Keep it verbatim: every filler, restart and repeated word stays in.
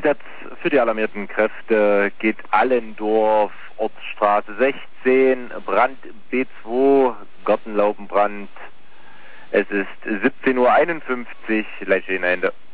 Einsatz für die alarmierten Kräfte geht Allendorf, Ortsstraße sechzehn, Brand B zwei, Gartenlaubenbrand. Es ist siebzehn Uhr einundfünfzig, Leiche in Ende.